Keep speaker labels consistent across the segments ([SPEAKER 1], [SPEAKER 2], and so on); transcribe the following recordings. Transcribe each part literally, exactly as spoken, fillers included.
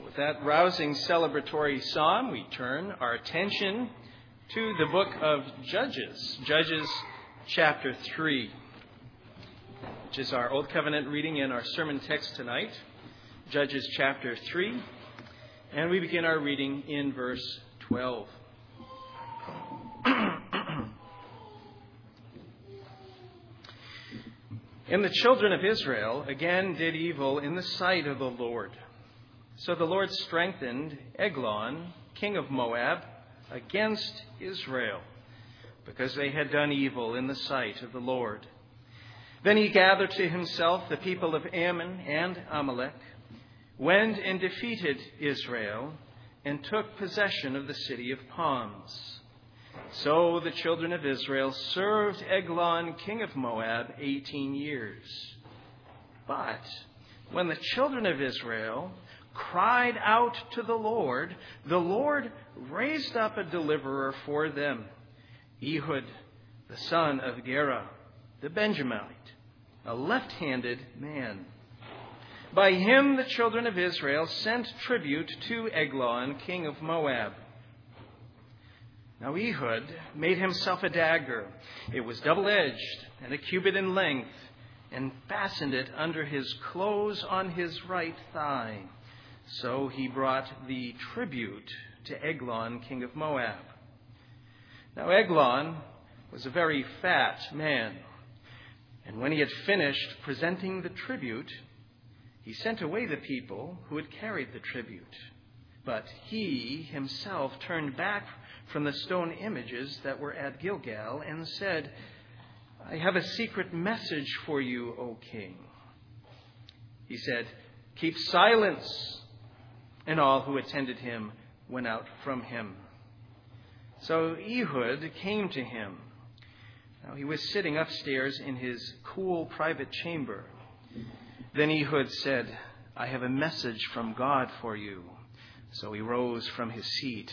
[SPEAKER 1] With that rousing celebratory psalm, we turn our attention to the book of Judges, Judges chapter three, which is our Old Covenant reading in our sermon text tonight, Judges chapter three, and we begin our reading in verse twelve. And the children of Israel again did evil in the sight of the Lord. So the Lord strengthened Eglon, king of Moab, against Israel, because they had done evil in the sight of the Lord. Then he gathered to himself the people of Ammon and Amalek, went and defeated Israel, and took possession of the city of palms. So the children of Israel served Eglon, king of Moab, eighteen years. But when the children of Israel cried out to the Lord, the Lord raised up a deliverer for them, Ehud, the son of Gera, the Benjaminite, a left-handed man. By him the children of Israel sent tribute to Eglon, king of Moab. Now Ehud made himself a dagger. It was double-edged and a cubit in length, and fastened it under his clothes on his right thigh. So he brought the tribute to Eglon, king of Moab. Now Eglon was a very fat man, and when he had finished presenting the tribute, he sent away the people who had carried the tribute. But he himself turned back from the stone images that were at Gilgal and said, I have a secret message for you, O king. He said, keep silence. And all who attended him went out from him. So Ehud came to him. Now he was sitting upstairs in his cool private chamber. Then Ehud said, I have a message from God for you. So he rose from his seat.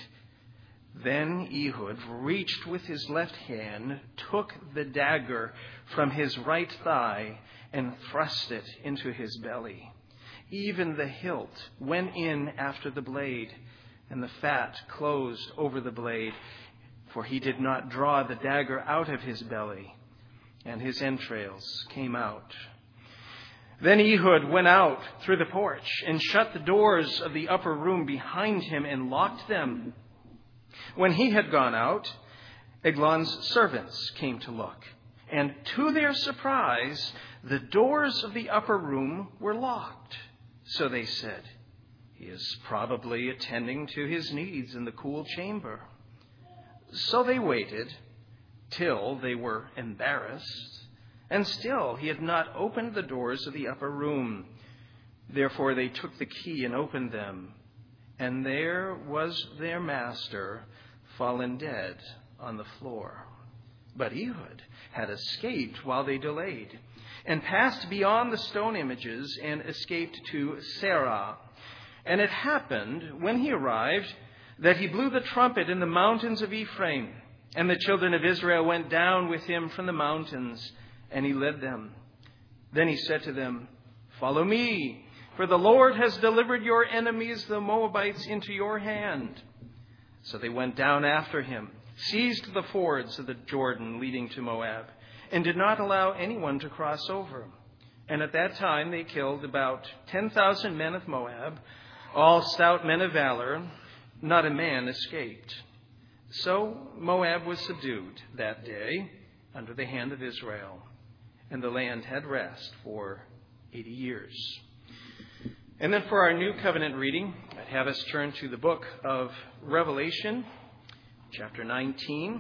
[SPEAKER 1] Then Ehud reached with his left hand, took the dagger from his right thigh, and thrust it into his belly. Even the hilt went in after the blade, and the fat closed over the blade, for he did not draw the dagger out of his belly, and his entrails came out. Then Ehud went out through the porch and shut the doors of the upper room behind him and locked them. When he had gone out, Eglon's servants came to look, and to their surprise, the doors of the upper room were locked. So they said, he is probably attending to his needs in the cool chamber. So they waited till they were embarrassed, and still he had not opened the doors of the upper room. Therefore they took the key and opened them, and there was their master fallen dead on the floor. But Ehud had escaped while they delayed, and passed beyond the stone images and escaped to Serah. And it happened, when he arrived, that he blew the trumpet in the mountains of Ephraim, and the children of Israel went down with him from the mountains, and he led them. Then he said to them, follow me, for the Lord has delivered your enemies, the Moabites, into your hand. So they went down after him, seized the fords of the Jordan leading to Moab, and did not allow anyone to cross over. And at that time they killed about ten thousand men of Moab, all stout men of valor. Not a man escaped. So Moab was subdued that day under the hand of Israel, and the land had rest for eighty years. And then for our new covenant reading, I'd have us turn to the book of Revelation, chapter nineteen.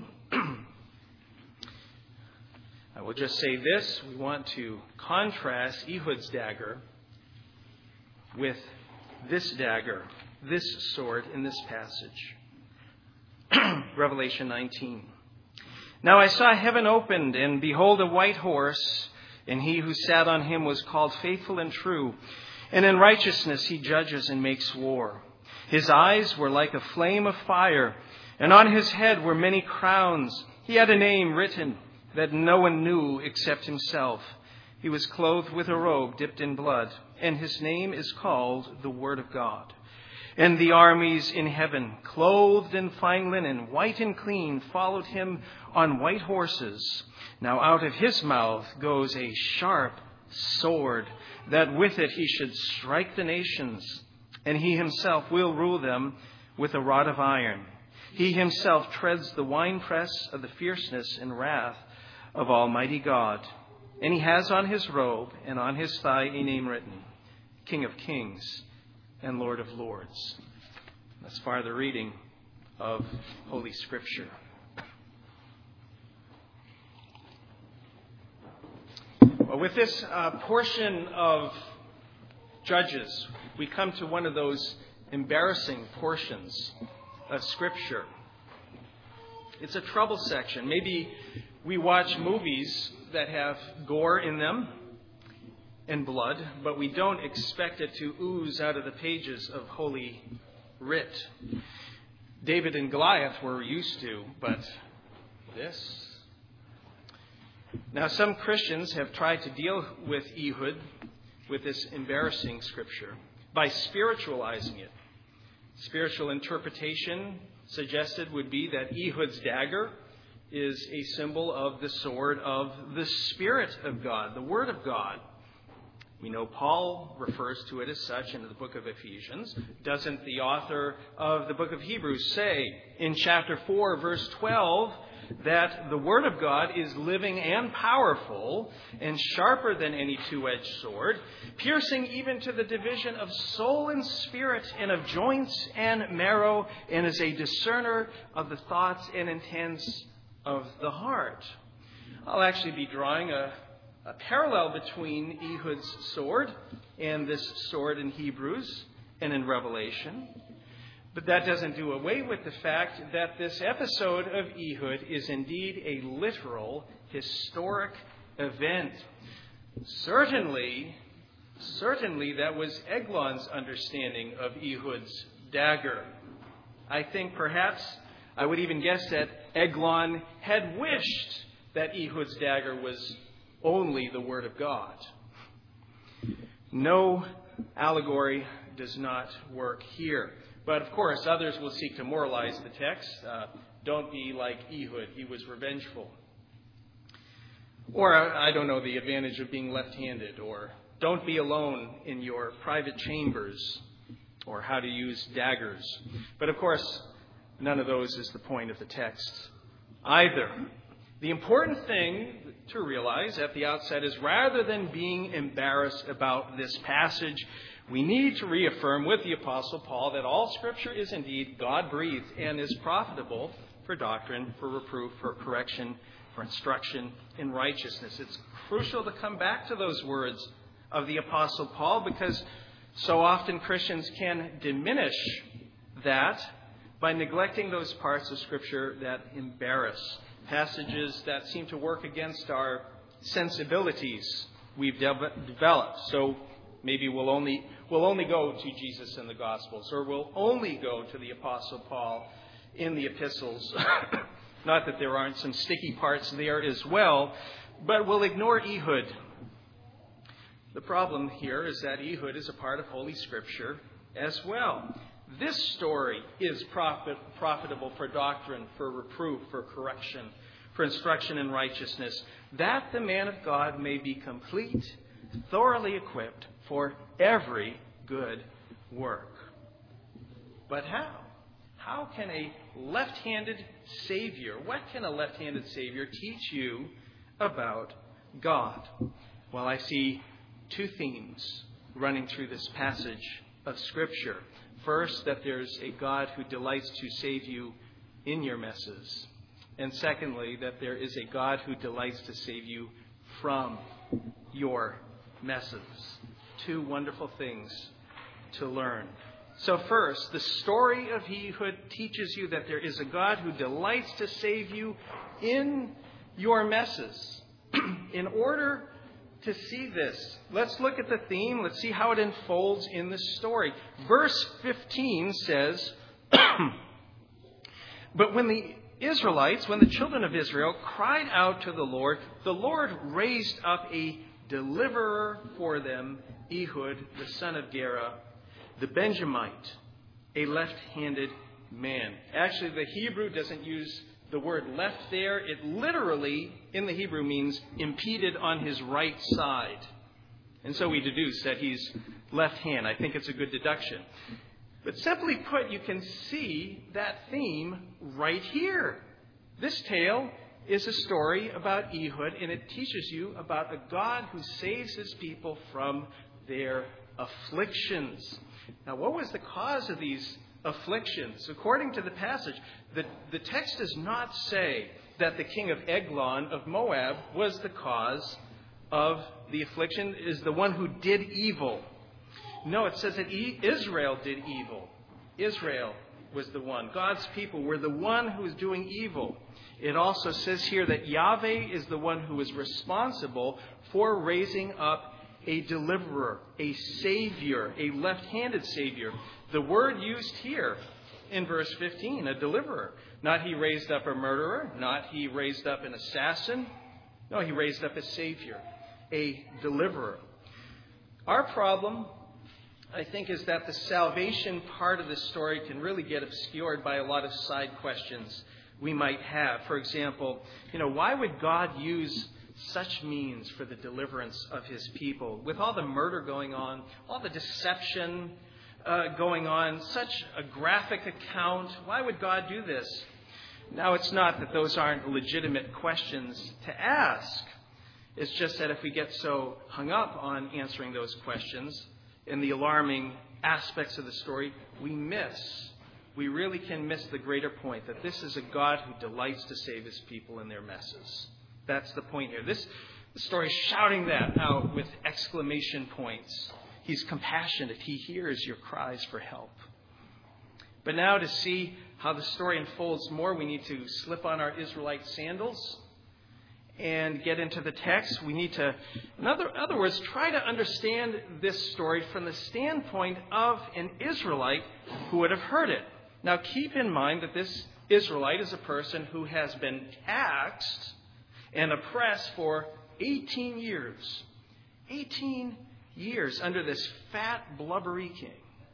[SPEAKER 1] I will just say this. We want to contrast Ehud's dagger with this dagger, this sword in this passage. Revelation nineteen. Now I saw heaven opened, and behold, a white horse, and he who sat on him was called Faithful and True, and in righteousness he judges and makes war. His eyes were like a flame of fire, and on his head were many crowns. He had a name written that no one knew except himself. He was clothed with a robe dipped in blood, and his name is called the Word of God. And the armies in heaven, clothed in fine linen, white and clean, followed him on white horses. Now out of his mouth goes a sharp sword, that with it he should strike the nations, and he himself will rule them with a rod of iron. He himself treads the winepress of the fierceness and wrath of Almighty God. And he has on his robe and on his thigh a name written, King of Kings and Lord of Lords. That's far the reading of Holy Scripture. Well, with this uh, portion of Judges, we come to one of those embarrassing portions of Scripture. It's a trouble section. Maybe we watch movies that have gore in them and blood, but we don't expect it to ooze out of the pages of Holy Writ. David and Goliath were used to, but this... Now, some Christians have tried to deal with Ehud, with this embarrassing scripture, by spiritualizing it. Spiritual interpretation suggested would be that Ehud's dagger is a symbol of the sword of the Spirit of God, the Word of God. We know Paul refers to it as such in the book of Ephesians. Doesn't the author of the book of Hebrews say in chapter four, verse twelve, that the Word of God is living and powerful and sharper than any two-edged sword, piercing even to the division of soul and spirit and of joints and marrow, and is a discerner of the thoughts and intents of the heart. I'll actually be drawing a, a parallel between Ehud's sword and this sword in Hebrews and in Revelation. But that doesn't do away with the fact that this episode of Ehud is indeed a literal, historic event. Certainly, certainly that was Eglon's understanding of Ehud's dagger. I think perhaps, I would even guess that Eglon had wished that Ehud's dagger was only the Word of God. No allegory does not work here. But, of course, others will seek to moralize the text. Uh, don't be like Ehud. He was revengeful. Or, I don't know, the advantage of being left-handed. Or, don't be alone in your private chambers. Or, how to use daggers. But, of course, none of those is the point of the text either. The important thing to realize at the outset is rather than being embarrassed about this passage, we need to reaffirm with the Apostle Paul that all Scripture is indeed God-breathed and is profitable for doctrine, for reproof, for correction, for instruction in righteousness. It's crucial to come back to those words of the Apostle Paul because so often Christians can diminish that by neglecting those parts of Scripture that embarrass, passages that seem to work against our sensibilities we've de- developed. So maybe we'll only we'll only go to Jesus in the Gospels, or we'll only go to the Apostle Paul in the epistles. Not that there aren't some sticky parts there as well, but we'll ignore Ehud. The problem here is that Ehud is a part of Holy Scripture as well. This story is profit, profitable for doctrine, for reproof, for correction, for instruction in righteousness, that the man of God may be complete, thoroughly equipped for every good work. But how? How can a left-handed Savior, what can a left-handed Savior teach you about God? Well, I see two themes running through this passage of Scripture. First, that there's a God who delights to save you in your messes. And secondly, that there is a God who delights to save you from your messes. Two wonderful things to learn. So first, the story of Ehud teaches you that there is a God who delights to save you in your messes. In order to see this, let's look at the theme. Let's see how it unfolds in the story. Verse fifteen says, but when the Israelites, when the children of Israel cried out to the Lord, the Lord raised up a deliverer for them, Ehud, the son of Gera, the Benjamite. a left-handed man. Actually, the Hebrew doesn't use the word left there. It literally, in the Hebrew, means impeded on his right side. And so we deduce that he's left hand. I think it's a good deduction. But simply put, you can see that theme right here. This tale is a story about Ehud, and it teaches you about a God who saves his people from their afflictions. Now, what was the cause of these afflictions? According to the passage, the, the text does not say that the king of Eglon of Moab was the cause of the affliction, is the one who did evil. No, it says that Israel did evil. Israel was the one. God's people were the one who was doing evil. It also says here that Yahweh is the one who is responsible for raising up a deliverer, a savior, a left-handed savior. The word used here in verse fifteen, a deliverer. Not he raised up a murderer, not he raised up an assassin. No, he raised up a savior, a deliverer. Our problem, I think, is that the salvation part of this story can really get obscured by a lot of side questions we might have. For example, you know, why would God use such means for the deliverance of his people? With all the murder going on, all the deception uh, going on, such a graphic account, why would God do this? Now, it's not that those aren't legitimate questions to ask. It's just that if we get so hung up on answering those questions and the alarming aspects of the story, we miss, we really can miss the greater point that this is a God who delights to save his people in their messes. That's the point here. This the story is shouting that out with exclamation points. He's compassionate. He hears your cries for help. But now to see how the story unfolds more, we need to slip on our Israelite sandals and get into the text. We need to, in other, other words, try to understand this story from the standpoint of an Israelite who would have heard it. Now, keep in mind that this Israelite is a person who has been taxed and oppressed for eighteen years. eighteen years under this fat, blubbery king.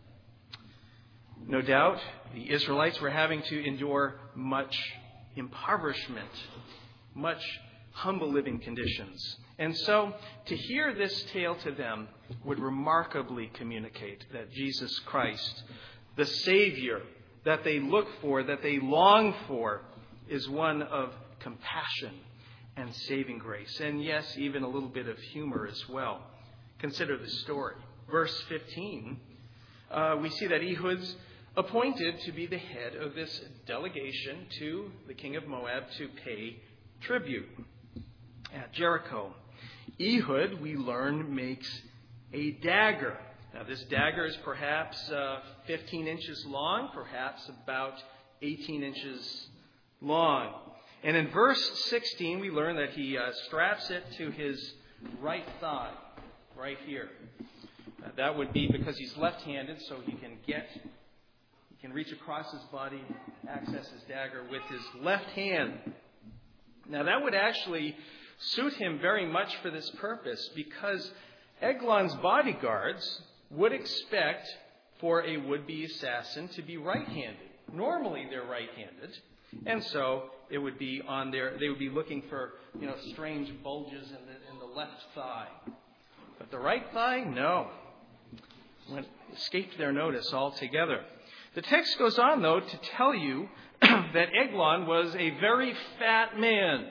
[SPEAKER 1] No doubt, the Israelites were having to endure much impoverishment, much humble living conditions. And so, to hear this tale to them would remarkably communicate that Jesus Christ, the Savior that they look for, that they long for, is one of compassion and saving grace. And yes, even a little bit of humor as well. Consider the story. Verse fifteen, uh, we see that Ehud's appointed to be the head of this delegation to the king of Moab to pay tribute at Jericho. Ehud, we learn, makes a dagger. Now, this dagger is perhaps uh, fifteen inches long, perhaps about eighteen inches long. And in verse sixteen, we learn that he uh, straps it to his right thigh, right here. Uh, that would be because he's left-handed, so he can get, he can reach across his body, access his dagger with his left hand. Now, that would actually suit him very much for this purpose, because Eglon's bodyguards would expect for a would-be assassin to be right-handed. Normally, they're right-handed, and so it would be on their. They would be looking for, you know, strange bulges in the in the left thigh, but the right thigh, no, went escaped their notice altogether. The text goes on, though, to tell you that Eglon was a very fat man.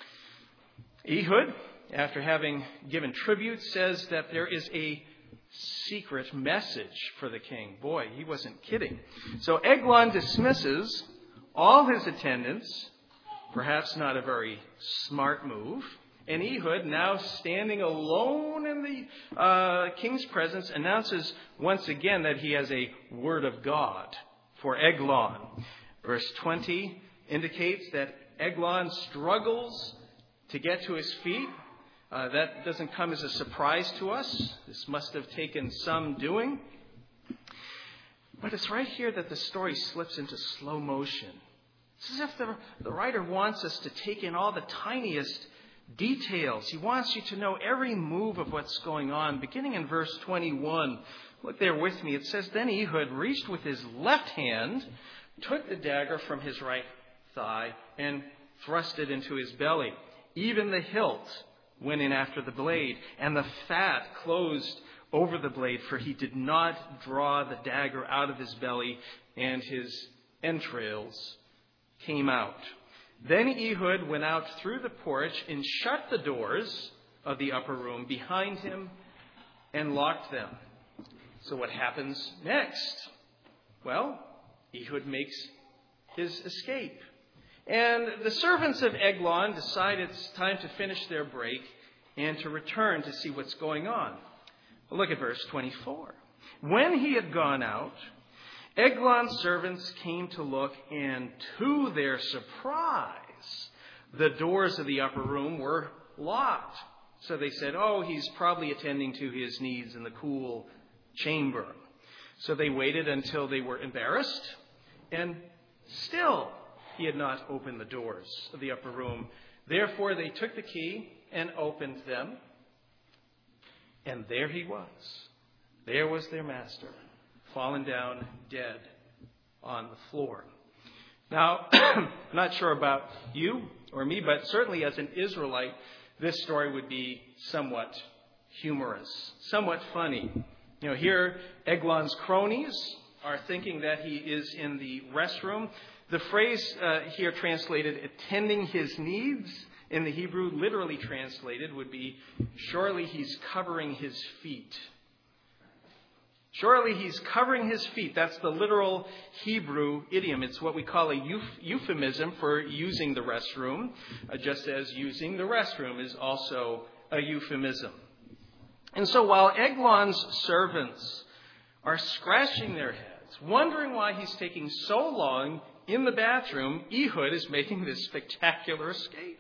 [SPEAKER 1] Ehud, after having given tribute, says that there is a secret message for the king. Boy, he wasn't kidding. So Eglon dismisses all his attendants, perhaps not a very smart move, and Ehud, now standing alone in the uh, king's presence, announces once again that he has a word of God for Eglon. Verse twenty indicates that Eglon struggles to get to his feet. Uh, that doesn't come as a surprise to us. This must have taken some doing. But it's right here that the story slips into slow motion. It's as if the, the writer wants us to take in all the tiniest details. He wants you to know every move of what's going on. Beginning in verse twenty-one, Look there with me. It says, then Ehud reached with his left hand, took the dagger from his right thigh, and thrust it into his belly. Even the hilt went in after the blade, and the fat closed over the blade, for he did not draw the dagger out of his belly, and his entrails came out. Then Ehud went out through the porch and shut the doors of the upper room behind him and locked them. So what happens next? Well, Ehud makes his escape. And the servants of Eglon decide it's time to finish their break and to return to see what's going on. Well, look at verse twenty-four. When he had gone out, Eglon's servants came to look, and to their surprise, the doors of the upper room were locked. So they said, oh, he's probably attending to his needs in the cool chamber. So they waited until they were embarrassed, and still he had not opened the doors of the upper room. Therefore they took the key and opened them, and there he was. There was their master, fallen down dead on the floor. Now, I'm not sure about you or me, but certainly as an Israelite, this story would be somewhat humorous, somewhat funny. You know, here Eglon's cronies are thinking that he is in the restroom. The phrase uh, here translated, attending his needs, in the Hebrew, literally translated, would be, surely he's covering his feet. Surely he's covering his feet. That's the literal Hebrew idiom. It's what we call a euph- euphemism for using the restroom, uh, just as using the restroom is also a euphemism. And so while Eglon's servants are scratching their heads, wondering why he's taking so long in the bathroom, Ehud is making this spectacular escape.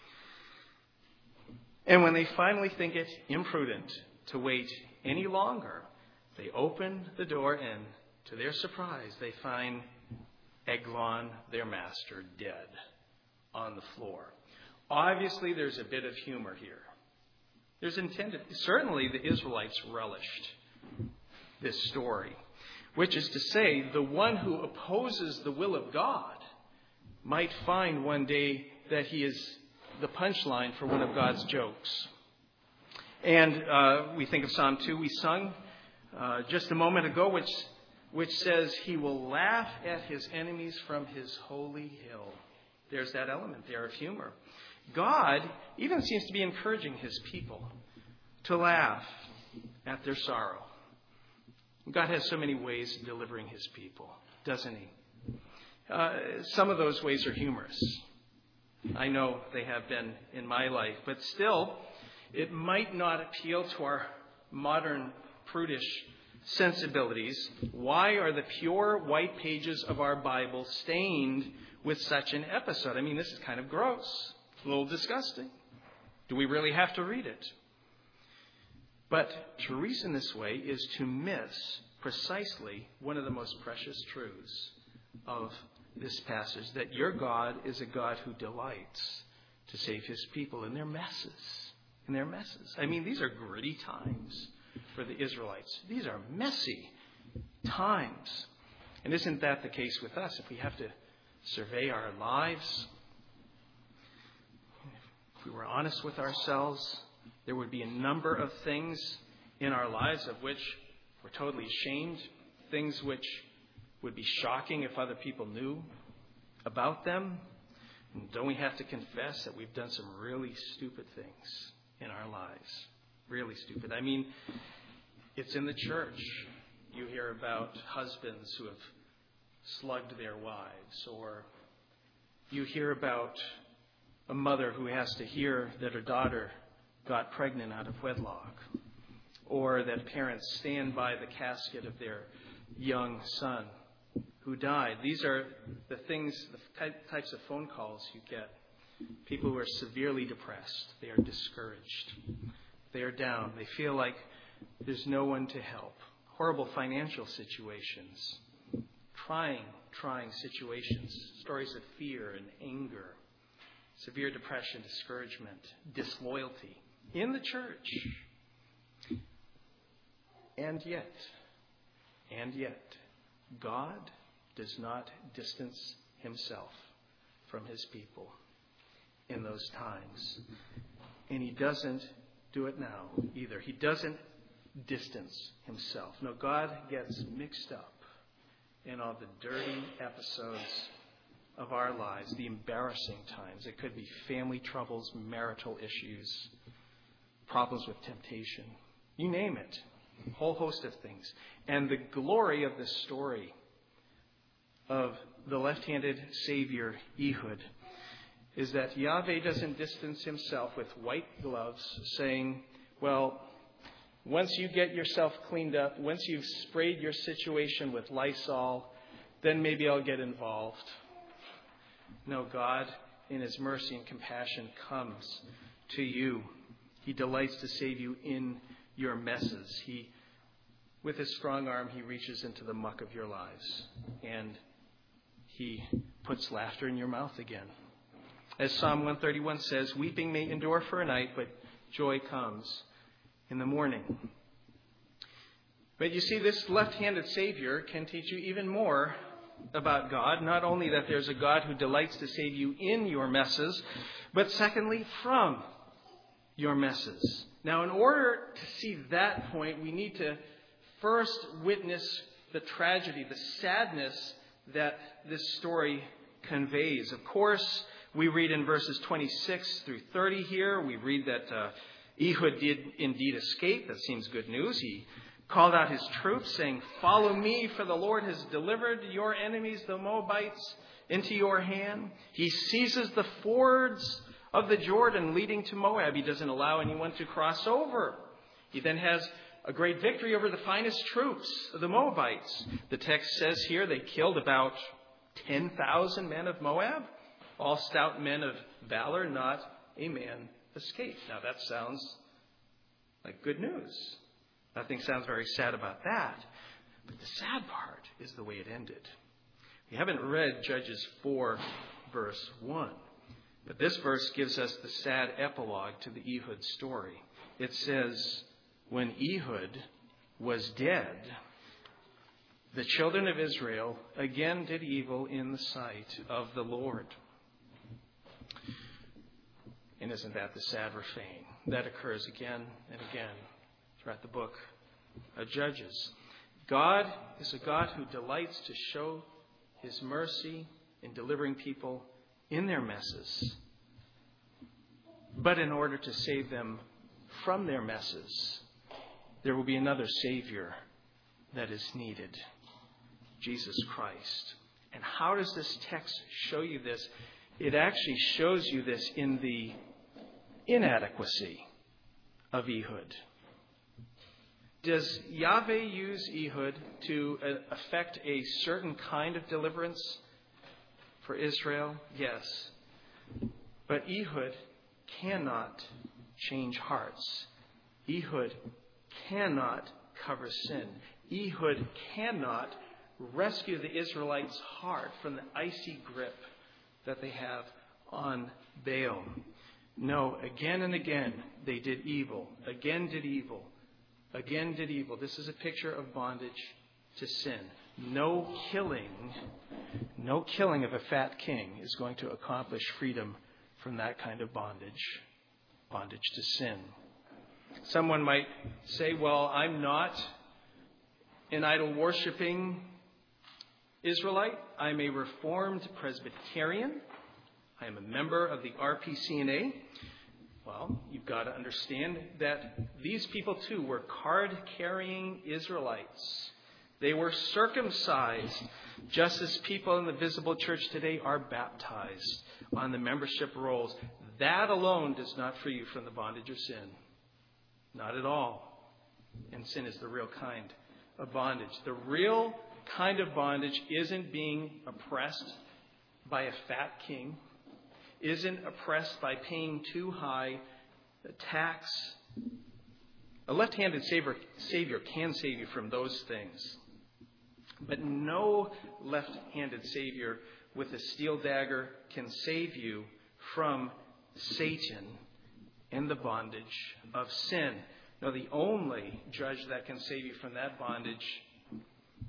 [SPEAKER 1] And when they finally think it imprudent to wait any longer, they open the door, and to their surprise, they find Eglon, their master, dead on the floor. Obviously, there's a bit of humor here. There's intended, certainly the Israelites relished this story, which is to say, the one who opposes the will of God might find one day that he is the punchline for one of God's jokes. And uh, we think of Psalm two we sung uh, just a moment ago, which which says, he will laugh at his enemies from his holy hill. There's that element there of humor. God even seems to be encouraging his people to laugh at their sorrow. God has so many ways of delivering his people, doesn't he? Uh, some of those ways are humorous. I know they have been in my life, but still, it might not appeal to our modern prudish sensibilities. Why are the pure white pages of our Bible stained with such an episode? I mean, this is kind of gross, a little disgusting. Do we really have to read it? But to reason this way is to miss precisely one of the most precious truths of this passage, that your God is a God who delights to save his people in their messes. In their messes. I mean, these are gritty times for the Israelites. These are messy times. And isn't that the case with us? If we have to survey our lives, if we were honest with ourselves, there would be a number of things in our lives of which we're totally ashamed, things which would be shocking if other people knew about them. And don't we have to confess that we've done some really stupid things in our lives? Really stupid. I mean, it's in the church. You hear about husbands who have slugged their wives, or you hear about a mother who has to hear that her daughter got pregnant out of wedlock, or that parents stand by the casket of their young son who died. These are the things, the types of phone calls you get. People who are severely depressed. They are discouraged. They are down. They feel like there's no one to help. Horrible financial situations. Trying, trying situations. Stories of fear and anger. Severe depression, discouragement, disloyalty in the church. And yet, And yet, God does not distance himself from his people in those times. And he doesn't do it now either. He doesn't distance himself. No, God gets mixed up in all the dirty episodes of our lives, the embarrassing times. It could be family troubles, marital issues, problems with temptation. You name it. A whole host of things. And the glory of this story of the left-handed Savior, Ehud, is that Yahweh doesn't distance himself with white gloves saying, well, once you get yourself cleaned up, once you've sprayed your situation with Lysol, then maybe I'll get involved. No, God, in his mercy and compassion, comes to you. He delights to save you in your messes. He, with his strong arm, he reaches into the muck of your lives, and he puts laughter in your mouth again. As Psalm one thirty-one says, weeping may endure for a night, but joy comes in the morning. But you see, this left-handed Savior can teach you even more about God. Not only that there's a God who delights to save you in your messes, but secondly, from your messes. Now, in order to see that point, we need to first witness the tragedy, the sadness that this story conveys. Of course, we read in verses twenty-six through thirty here, we read that uh, Ehud did indeed escape. That seems good news. He called out his troops, saying, follow me, for the Lord has delivered your enemies, the Moabites, into your hand. He seizes the fords of the Jordan leading to Moab. He doesn't allow anyone to cross over. He then has a great victory over the finest troops of the Moabites. The text says here they killed about ten thousand men of Moab, all stout men of valor, not a man escaped. Now that sounds like good news. Nothing sounds very sad about that. But the sad part is the way it ended. We haven't read Judges four, verse one. But this verse gives us the sad epilogue to the Ehud story. It says, when Ehud was dead, the children of Israel again did evil in the sight of the Lord. And isn't that the sad refrain? That occurs again and again throughout the book of Judges. God is a God who delights to show his mercy in delivering people in their messes, but in order to save them from their messes, there will be another Savior that is needed, Jesus Christ. And how does this text show you this? It actually shows you this in the inadequacy of Ehud. Does Yahweh use Ehud to effect a certain kind of deliverance for Israel? Yes. But Ehud cannot change hearts. Ehud cannot cover sin. Ehud cannot rescue the Israelites' heart from the icy grip that they have on Baal. No, again and again they did evil. Again did evil. Again did evil. This is a picture of bondage to sin. No killing, no killing of a fat king is going to accomplish freedom from that kind of bondage, bondage to sin. Someone might say, well, I'm not an idol-worshipping Israelite. I'm a Reformed Presbyterian. I am a member of the R P C N A. Well, you've got to understand that these people too were card-carrying Israelites. They were circumcised, just as people in the visible church today are baptized on the membership rolls. That alone does not free you from the bondage of sin. Not at all. And sin is the real kind of bondage. The real kind of bondage isn't being oppressed by a fat king, isn't oppressed by paying too high a tax. A left-handed savior, savior can save you from those things. But no left-handed Savior with a steel dagger can save you from Satan and the bondage of sin. No, the only judge that can save you from that bondage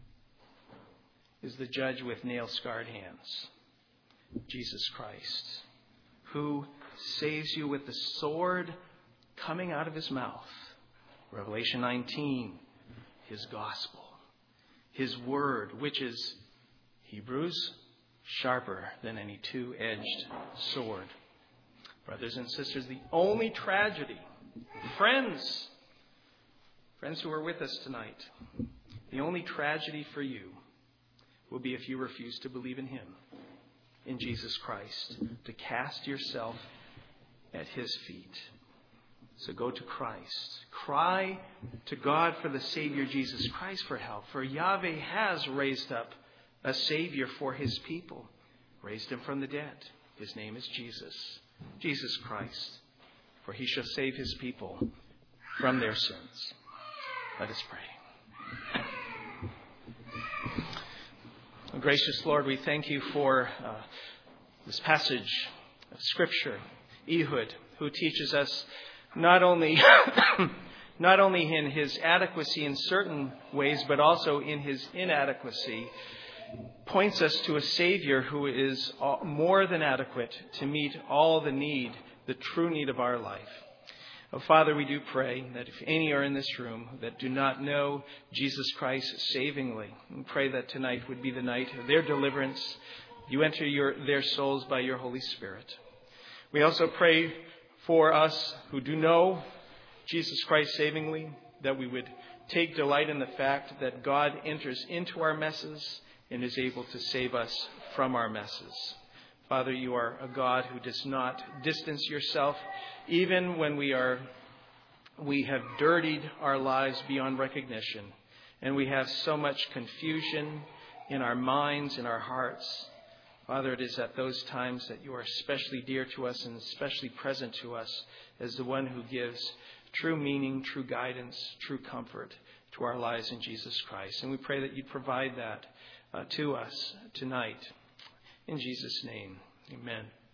[SPEAKER 1] is the judge with nail-scarred hands, Jesus Christ, who saves you with the sword coming out of his mouth. Revelation nineteen, his gospel, his word, which is, Hebrews, sharper than any two-edged sword. Brothers and sisters, the only tragedy, friends, friends who are with us tonight, the only tragedy for you will be if you refuse to believe in him, in Jesus Christ, to cast yourself at his feet. So go to Christ. Cry to God for the Savior Jesus Christ for help. For Yahweh has raised up a Savior for his people. Raised him from the dead. His name is Jesus. Jesus Christ. For he shall save his people from their sins. Let us pray. Oh, gracious Lord, we thank you for uh, this passage of Scripture. Ehud, who teaches us not only not only in his adequacy in certain ways, but also in his inadequacy, points us to a Savior who is more than adequate to meet all the need, the true need of our life. Oh, Father, we do pray that if any are in this room that do not know Jesus Christ savingly, we pray that tonight would be the night of their deliverance. You enter your, their souls by your Holy Spirit. We also pray for us who do know Jesus Christ savingly, that we would take delight in the fact that God enters into our messes and is able to save us from our messes. Father, you are a God who does not distance yourself, even when we are, we have dirtied our lives beyond recognition, and we have so much confusion in our minds, in our hearts. Father, it is at those times that you are especially dear to us and especially present to us as the one who gives true meaning, true guidance, true comfort to our lives in Jesus Christ. And we pray that you provide that uh, to us tonight. In Jesus' name, amen.